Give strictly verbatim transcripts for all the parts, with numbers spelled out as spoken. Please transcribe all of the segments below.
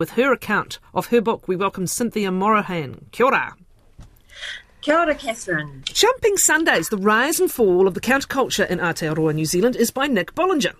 With her account of her book, we welcome Cynthia Morahan. Kia ora. Kia ora, Catherine. Jumping Sundays, the rise and fall of the counterculture in Aotearoa, New Zealand, is by Nick Bollinger.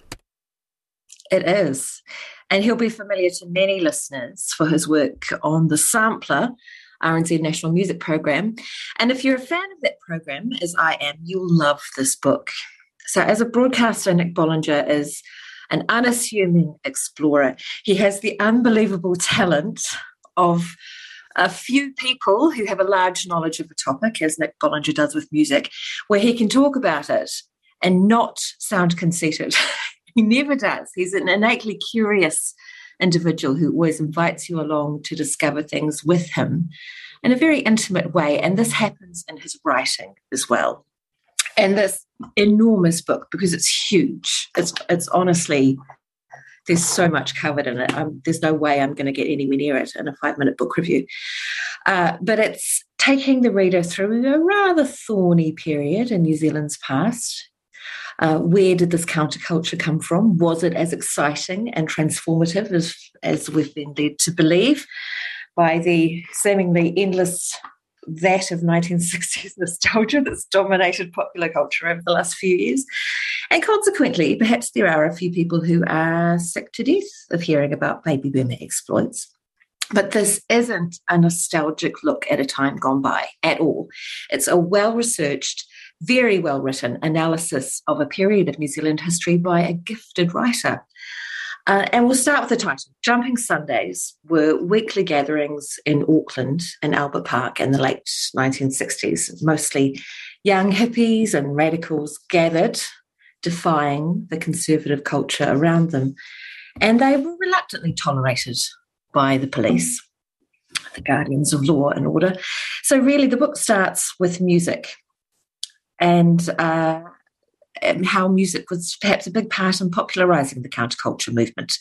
It is. And he'll be familiar to many listeners for his work on The Sampler, R N Z National Music Program. And if you're a fan of that program, as I am, you'll love this book. So as a broadcaster, Nick Bollinger is an unassuming explorer. He has the unbelievable talent of a few people who have a large knowledge of a topic, as Nick Bollinger does with music, where he can talk about it and not sound conceited. He never does. He's an innately curious individual who always invites you along to discover things with him in a very intimate way, and this happens in his writing as well. And this enormous book, because it's huge, it's it's honestly, there's so much covered in it. Um, there's no way I'm going to get anywhere near it in a five-minute book review. Uh, but it's taking the reader through a rather thorny period in New Zealand's past. Uh, where did this counterculture come from? Was it as exciting and transformative as, as we've been led to believe by the seemingly endless vat of nineteen sixties nostalgia that's dominated popular culture over the last few years? And consequently, perhaps there are a few people who are sick to death of hearing about baby boomer exploits. But this isn't a nostalgic look at a time gone by at all. It's a well-researched, very well-written analysis of a period of New Zealand history by a gifted writer. Uh, and we'll start with the title. Jumping Sundays were weekly gatherings in Auckland and Albert Park in the late nineteen sixties. Mostly young hippies and radicals gathered, defying the conservative culture around them. And they were reluctantly tolerated by the police, the guardians of law and order. So really the book starts with music and uh, and how music was perhaps a big part in popularising the counterculture movement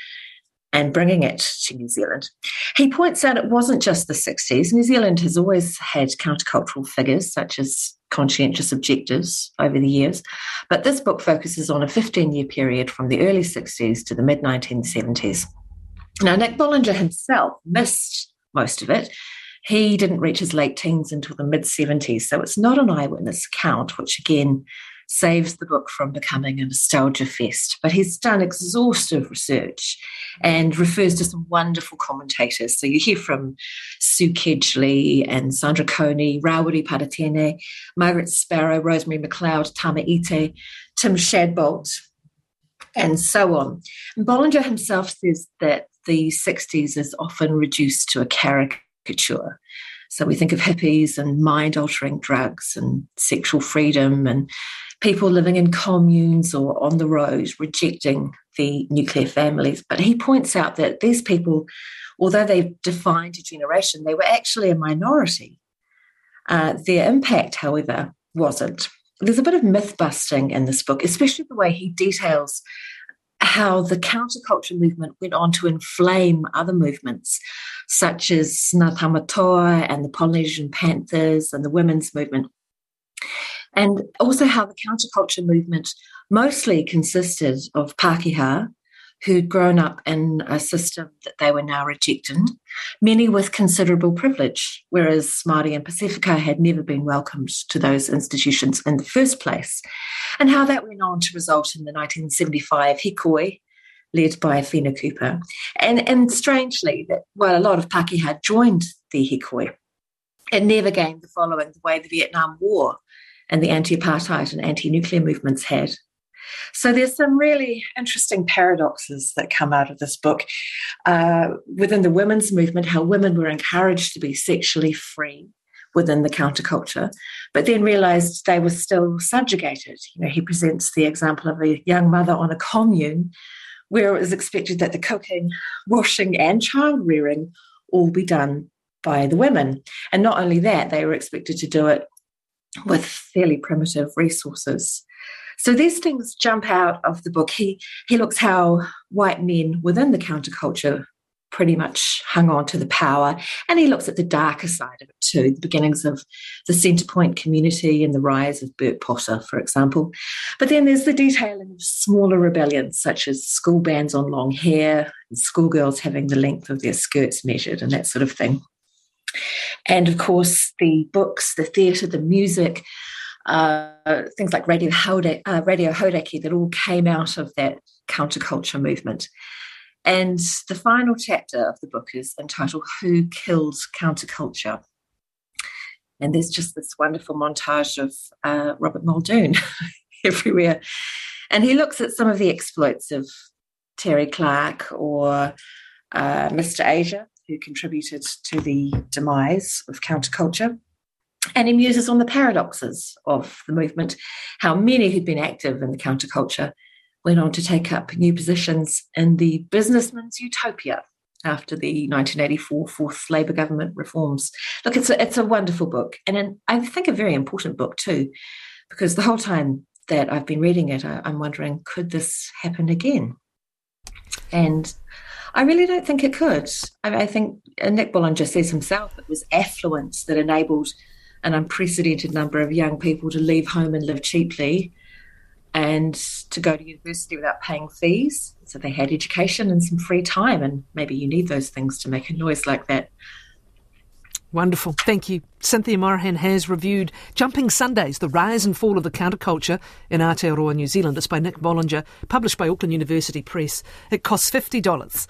and bringing it to New Zealand. He points out it wasn't just the sixties. New Zealand has always had countercultural figures such as conscientious objectors over the years, but this book focuses on a fifteen-year period from the early sixties to the mid nineteen seventies. Now, Nick Bollinger himself missed most of it. He didn't reach his late teens until the mid-seventies, so it's not an eyewitness account, which again saves the book from becoming a nostalgia fest. But he's done exhaustive research and refers to some wonderful commentators. So you hear from Sue Kedgley and Sandra Coney, Rawiri Paratene, Margaret Sparrow, Rosemary McLeod, Tama Ite, Tim Shadbolt, and so on. And Bollinger himself says that the sixties is often reduced to a caricature. So we think of hippies and mind-altering drugs and sexual freedom and people living in communes or on the road rejecting the nuclear families. But he points out that these people, although they've defined a generation, they were actually a minority. Uh, their impact, however, wasn't. There's a bit of myth-busting in this book, especially the way he details how the counterculture movement went on to inflame other movements, such as Ngā Tamatoa and the Polynesian Panthers and the women's movement. And also how the counterculture movement mostly consisted of Pākehā who'd grown up in a system that they were now rejecting, many with considerable privilege, whereas Māori and Pasifika had never been welcomed to those institutions in the first place, and how that went on to result in the nineteen seventy-five Hikoi, led by Whina Cooper. And, and strangely, that while a lot of Pākehā joined the Hikoi, it never gained the following the way the Vietnam War and the anti-apartheid and anti-nuclear movements had. So there's some really interesting paradoxes that come out of this book. Uh, within the women's movement, how women were encouraged to be sexually free within the counterculture, but then realised they were still subjugated. You know, he presents the example of a young mother on a commune where it was expected that the cooking, washing and child rearing all be done by the women. And not only that, they were expected to do it with fairly primitive resources. So these things jump out of the book. He he looks how white men within the counterculture pretty much hung on to the power, and he looks at the darker side of it too, the beginnings of the Centrepoint community and the rise of Burt Potter, for example. But then there's the detailing of smaller rebellions, such as school bans on long hair, and schoolgirls having the length of their skirts measured and that sort of thing. And of course, the books, the theatre, the music, uh, things like Radio Hauraki, uh, Radio Hauraki that all came out of that counterculture movement. And the final chapter of the book is entitled Who Killed Counterculture? And there's just this wonderful montage of uh, Robert Muldoon everywhere. And he looks at some of the exploits of Terry Clark or uh, Mister Asia, who contributed to the demise of counterculture. And he muses on the paradoxes of the movement, how many who'd been active in the counterculture went on to take up new positions in the businessman's utopia after the nineteen eighty-four fourth Labour government reforms. Look, it's a, it's a wonderful book, and an, I think a very important book too, because the whole time that I've been reading it, I, I'm wondering, could this happen again? And I really don't think it could. I, I think Nick Bollinger says himself it was affluence that enabled an unprecedented number of young people to leave home and live cheaply and to go to university without paying fees. So they had education and some free time, and maybe you need those things to make a noise like that. Wonderful. Thank you. Cynthia Morahan has reviewed Jumping Sundays, The Rise and Fall of the Counterculture in Aotearoa, New Zealand. It's by Nick Bollinger, published by Auckland University Press. It costs fifty dollars.